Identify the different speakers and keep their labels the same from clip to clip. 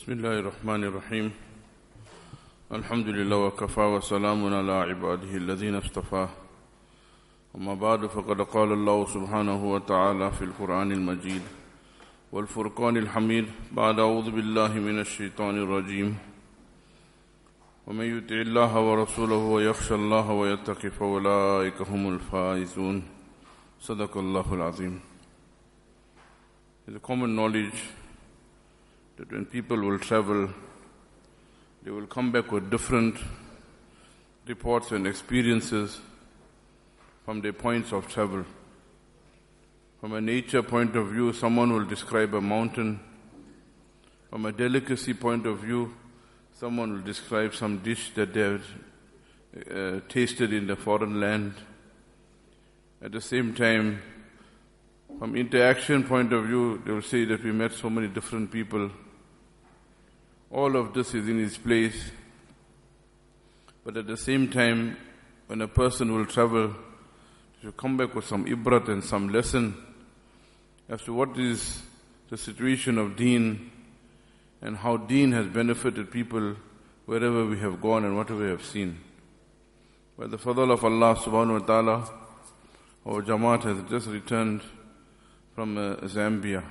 Speaker 1: بسم الله الرحمن الرحيم الحمد لله وكفى وسلام على عباده الذين اصطفى أما بعد فقد قال الله سبحانه وتعالى في القرآن المجيد والفرقان الحميد بعد أعوذ بالله من الشيطان الرجيم ومن يطع الله ورسوله ويخشى الله ويتقي فأولئك هم الفائزون صدق الله العظيم. It is a common knowledge that when people will travel, they will come back with different reports and experiences from their points of travel. From a nature point of view, someone will describe a mountain. From a delicacy point of view, someone will describe some dish that they have tasted in the foreign land. At the same time, from interaction point of view, they will say that we met so many different people. All of this is in its place. But at the same time, when a person will travel, he should come back with some ibrat and some lesson as to what is the situation of deen and how deen has benefited people wherever we have gone and whatever we have seen. By the fadl of Allah subhanahu wa ta'ala, our Jamaat has just returned from Zambia.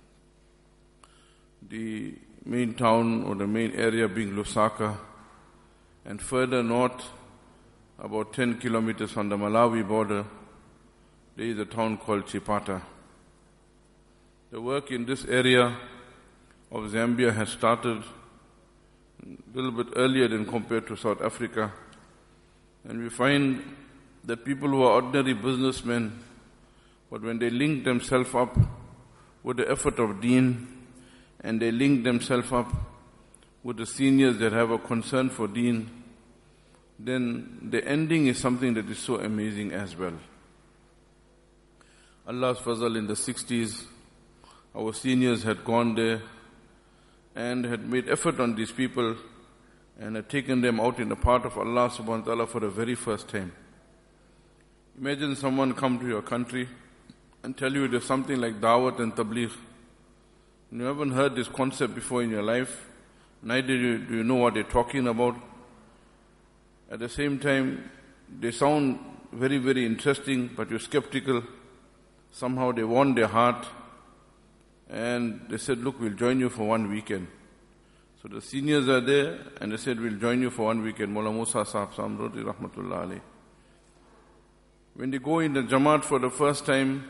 Speaker 1: The main town or the main area being Lusaka, and further north, about 10 kilometers from the Malawi border, there is a town called Chipata. The work in this area of Zambia has started a little bit earlier than compared to South Africa, and we find that people who are ordinary businessmen, but when they link themselves up with the effort of deen, and they link themselves up with the seniors that have a concern for deen, then the ending is something that is so amazing as well. Allah's fazal, in the 60s, our seniors had gone there and had made effort on these people and had taken them out in the path of Allah subhanahu wa ta'ala for the very first time. Imagine someone come to your country and tell you there's something like Dawat and Tabligh. You haven't heard this concept before in your life, neither do you know what they're talking about. At the same time, they sound very, very interesting, but you're skeptical. Somehow they won their heart, and they said, look, we'll join you for one weekend. So the seniors are there, and they said, we'll join you for one weekend. Mullah Musa Sahab Samrodi Rahmatullah alayh. When they go in the Jamaat for the first time,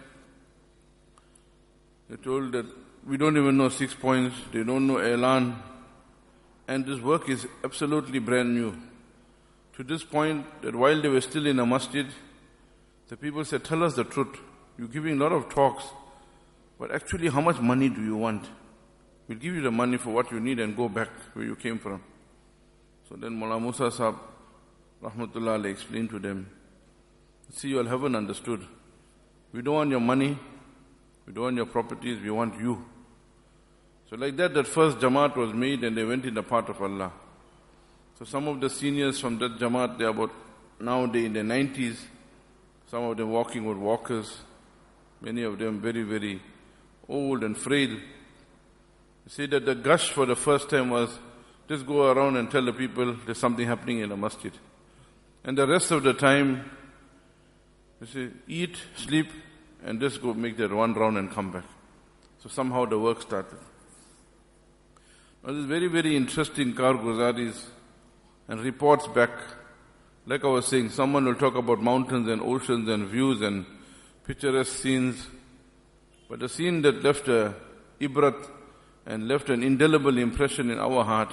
Speaker 1: they're told that we don't even know 6 points, they don't know Elan, and this work is absolutely brand new. To this point that while they were still in a masjid, the people said, tell us the truth. You're giving a lot of talks, but actually how much money do you want? We'll give you the money for what you need and go back where you came from. So then Mullah Musa Sahab Rahmatullah alayh explained to them, see, you all haven't understood. We don't want your money, we don't want your properties, we want you. So like that first Jamaat was made and they went in the path of Allah. So some of the seniors from that Jamaat, they're about nowadays in their 90s, some of them walking with walkers, many of them very, very old and frail. You see that the gush for the first time was, just go around and tell the people there's something happening in the masjid. And the rest of the time, you see, eat, sleep, and just go make that one round and come back. So somehow the work started. Now this very, very interesting karguzaris and reports back. Like I was saying, someone will talk about mountains and oceans and views and picturesque scenes. But the scene that left a ibrat and left an indelible impression in our heart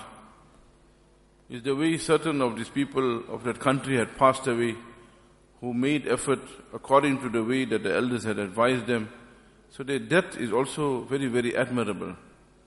Speaker 1: is the way certain of these people of that country had passed away, who made effort according to the way that the elders had advised them. So their death is also very, very admirable.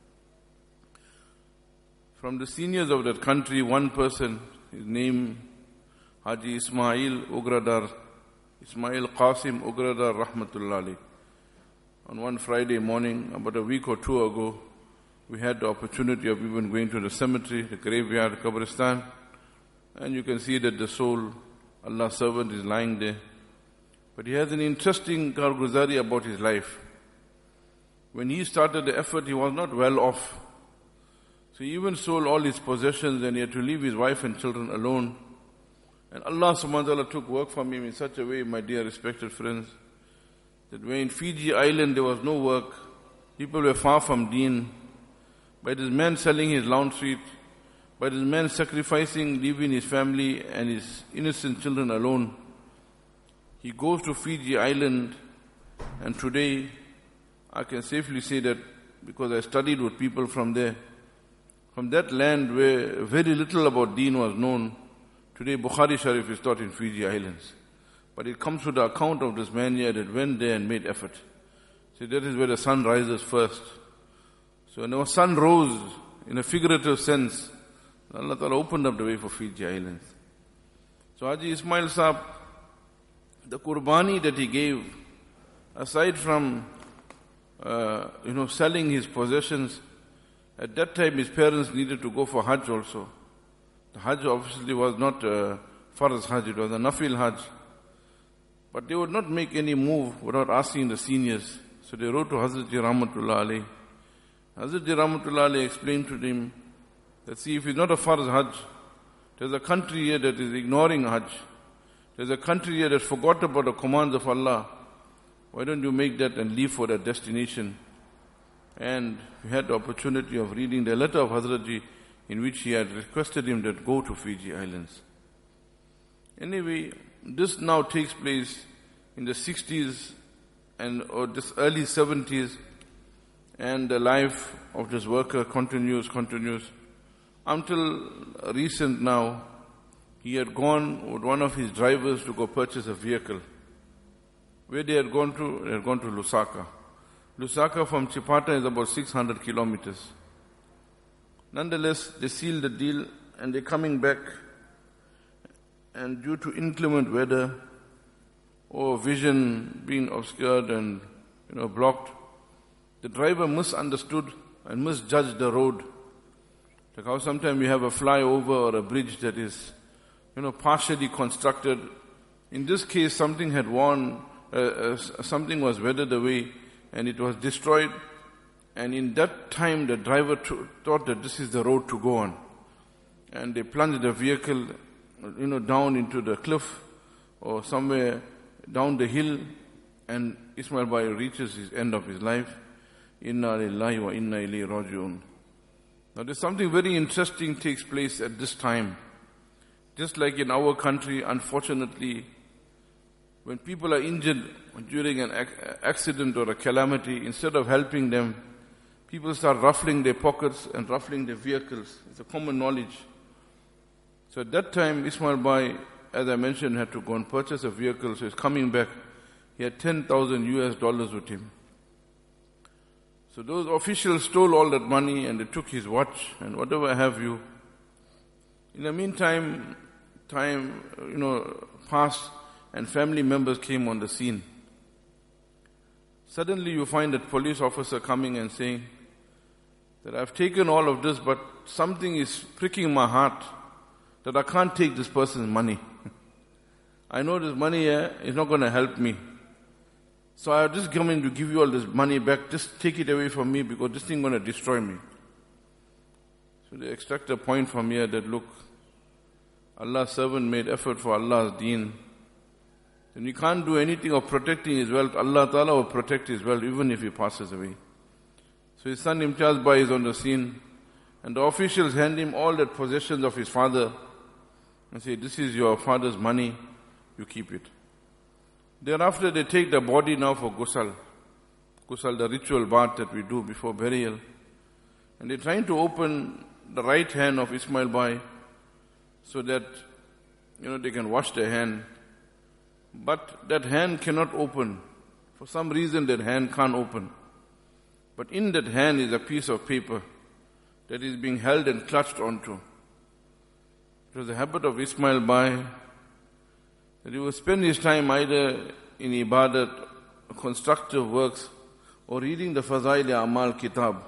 Speaker 1: From the seniors of that country, one person, his name Haji Ismail Ugradar, Ismail Qasim Ugradar Rahmatullah alayh. On one Friday morning, about a week or two ago, we had the opportunity of even going to the cemetery, the graveyard, Qabristan, and you can see that the soul, Allah's servant, is lying there. But he has an interesting karguzari about his life. When he started the effort, he was not well off. So he even sold all his possessions and he had to leave his wife and children alone. And Allah subhanahu wa ta'ala took work from him in such a way, my dear respected friends, that when in Fiji island there was no work, people were far from deen. By this man selling his laundry, by this man sacrificing, leaving his family and his innocent children alone, he goes to Fiji island, and today I can safely say that because I studied with people from there, from that land where very little about deen was known, today Bukhari Sharif is taught in Fiji Islands. But it comes to the account of this man here that went there and made effort. See, that is where the sun rises first. So when our sun rose, in a figurative sense, Allah Ta'ala opened up the way for Fiji Islands. So Haji Ismail Saab, the qurbani that he gave, aside from, selling his possessions, at that time his parents needed to go for Hajj also. The Hajj obviously was not Farz Hajj, it was a Nafil Hajj. But they would not make any move without asking the seniors. So they wrote to Hazrat Rahmatullah Alayhi. Hazrat Rahmatullah Alayhi explained to them that see, if it's not a Farz Hajj, there's a country here that is ignoring Hajj. There's a country here that forgot about the commands of Allah. Why don't you make that and leave for that destination? And we had the opportunity of reading the letter of Hazrat Ji in which he had requested him that go to Fiji Islands. Anyway, this now takes place in the 60s or this early 70s, and the life of this worker continues until recent now. He had gone with one of his drivers to go purchase a vehicle. Where they had gone to? They had gone to Lusaka. Lusaka from Chipata is about 600 kilometers. Nonetheless, they sealed the deal and they're coming back. And due to inclement weather or vision being obscured and blocked, the driver misunderstood and misjudged the road. Like how sometimes you have a flyover or a bridge that is partially constructed. In this case, something had something was weathered away and it was destroyed. And in that time, the driver thought that this is the road to go on. And they plunged the vehicle, down into the cliff or somewhere down the hill, and Ismail Bhai reaches his end of his life. Inna lillahi wa inna ilayhi raji'un. Now there's something very interesting takes place at this time. Just like in our country, unfortunately, when people are injured during an accident or a calamity, instead of helping them, people start ruffling their pockets and ruffling their vehicles. It's a common knowledge. So at that time, Ismail Bhai, as I mentioned, had to go and purchase a vehicle, so he's coming back. He had $10,000 with him. So those officials stole all that money and they took his watch and whatever have you. In the meantime, time passed and family members came on the scene. Suddenly you find that police officer coming and saying that I've taken all of this, but something is pricking my heart that I can't take this person's money. I know this money here is not going to help me. So I just come in to give you all this money back. Just take it away from me because this thing is going to destroy me. So they extract a point from here that look, Allah's servant made effort for Allah's deen. Then we can't do anything of protecting his wealth. Allah Ta'ala will protect his wealth even if he passes away. So his son Imtiaz Bhai is on the scene and the officials hand him all the possessions of his father and say, this is your father's money, you keep it. Thereafter they take the body now for ghusl. Ghusl, the ritual bath that we do before burial. And they're trying to open the right hand of Ismail Bhai so that, they can wash their hand. But that hand cannot open. For some reason that hand can't open. But in that hand is a piece of paper that is being held and clutched onto. It was the habit of Ismail Bhai that he would spend his time either in ibadat, constructive works, or reading the Fazail Amal Kitab.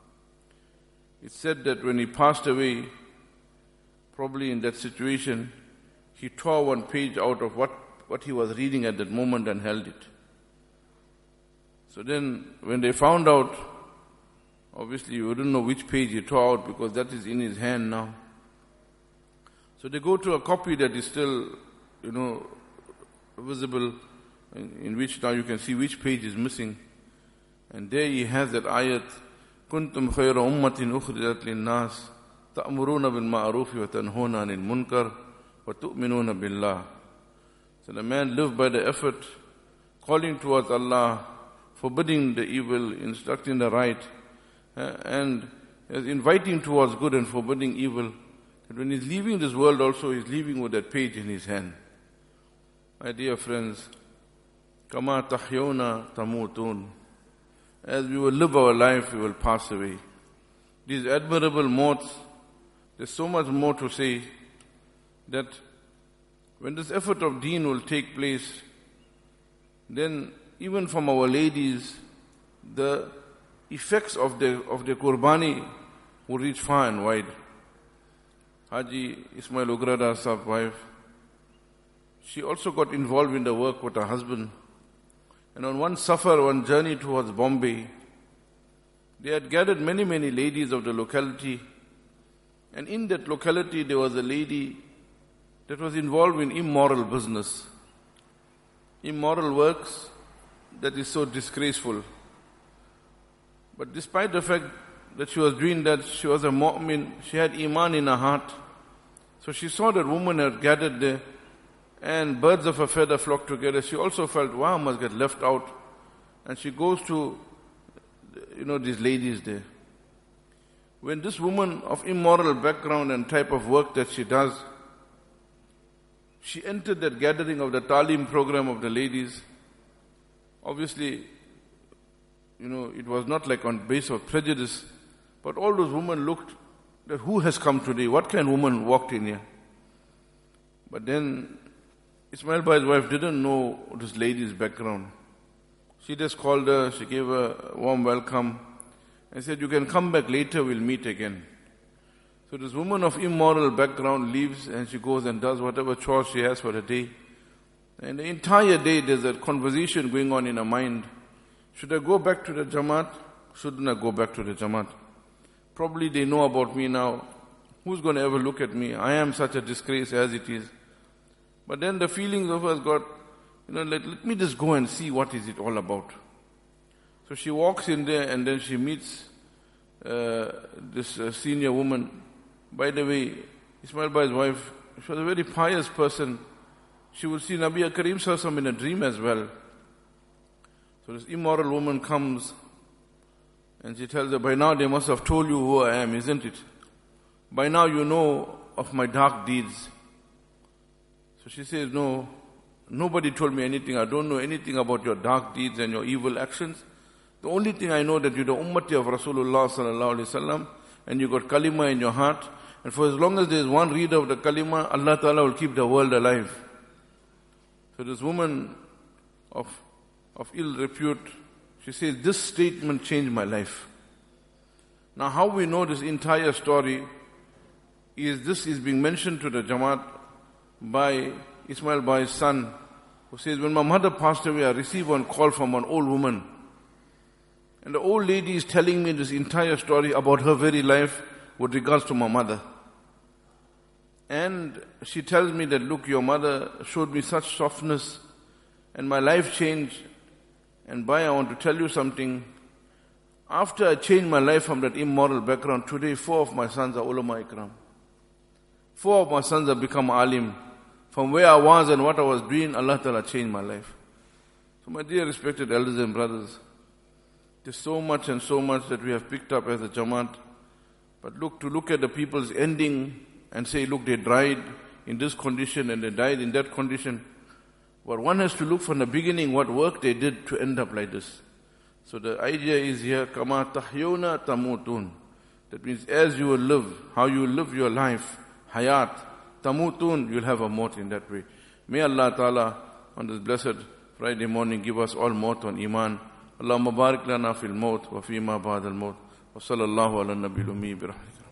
Speaker 1: It's said that when he passed away, probably in that situation, he tore one page out of what he was reading at that moment and held it. So then, when they found out Obviously, you wouldn't know which page he tore out because that is in his hand now. So they go to a copy that is still, visible, in which now you can see which page is missing. And there he has that ayat, كنتم خير أمة أخرجت للناس تأمرون بالمعروف وتنهون عن المنكر وتؤمنون بالله. So the man lived by the effort, calling towards Allah, forbidding the evil, instructing the right, and inviting towards good and forbidding evil. And when he's leaving this world also, he's leaving with that page in his hand. My dear friends, كما تحيون تموتون. As we will live our life, we will pass away. These admirable modes, there's so much more to say, that when this effort of deen will take place, then even from our ladies, the effects of the qurbani will reach far and wide. Haji Ismail Ugrada Sahib's wife, she also got involved in the work with her husband. And on one safar, one journey towards Bombay, they had gathered many, many ladies of the locality. And in that locality, there was a lady that was involved in immoral business. Immoral works that is so disgraceful. But despite the fact that she was doing that, she was a mu'min, she had iman in her heart. So she saw that woman had gathered there, and birds of a feather flock together. She also felt, wow, I must get left out. And she goes to, these ladies there. When this woman of immoral background and type of work that she does, she entered that gathering of the Talim program of the ladies. Obviously, it was not like on base of prejudice, but all those women looked that who has come today? What kind of woman walked in here? But then Ismail Bhai's wife didn't know this lady's background. She just called her, she gave her a warm welcome, and said, you can come back later, we'll meet again. So this woman of immoral background leaves and she goes and does whatever chores she has for the day. And the entire day there's a conversation going on in her mind. Should I go back to the Jamaat? Shouldn't I go back to the Jamaat? Probably they know about me now. Who's going to ever look at me? I am such a disgrace as it is. But then the feelings of us got, let me just go and see what is it all about. So she walks in there and then she meets this senior woman. By the way, Ismail Bhai's wife, she was a very pious person. She would see Nabi Karim Sallallahu in a dream as well. So this immoral woman comes and she tells her, by now they must have told you who I am, isn't it? By now you know of my dark deeds. So she says, no, nobody told me anything. I don't know anything about your dark deeds and your evil actions. The only thing I know that you're the ummati of Rasulullah sallallahu alaihi wasallam, and you got kalima in your heart. And for as long as there is one reader of the kalima, Allah Ta'ala will keep the world alive. So this woman of ill repute, she says, this statement changed my life. Now how we know this entire story is this is being mentioned to the Jamaat by Ismail Bhai's son, who says, when my mother passed away, I received one call from an old woman. And the old lady is telling me this entire story about her very life with regards to my mother. And she tells me that, look, your mother showed me such softness and my life changed. And Bhai, I want to tell you something. After I changed my life from that immoral background, today 4 of my sons are ulama ikram. 4 of my sons have become alim. From where I was and what I was doing, Allah Ta'ala changed my life. So my dear respected elders and brothers, there's so much and so much that we have picked up as a Jamaat. But look at the people's ending and say, look, they died in this condition and they died in that condition. But one has to look from the beginning what work they did to end up like this. So the idea is here, kama tahyuna tamutun. That means as you will live, how you will live your life, hayat, tamutun, you'll have a maut in that way. May Allah Ta'ala on this blessed Friday morning give us all maut on iman. Allahumma barik lana fil maut wa fima ba'da al maut. Wa sallallahu ala nabiyil ummi bi rahmatika.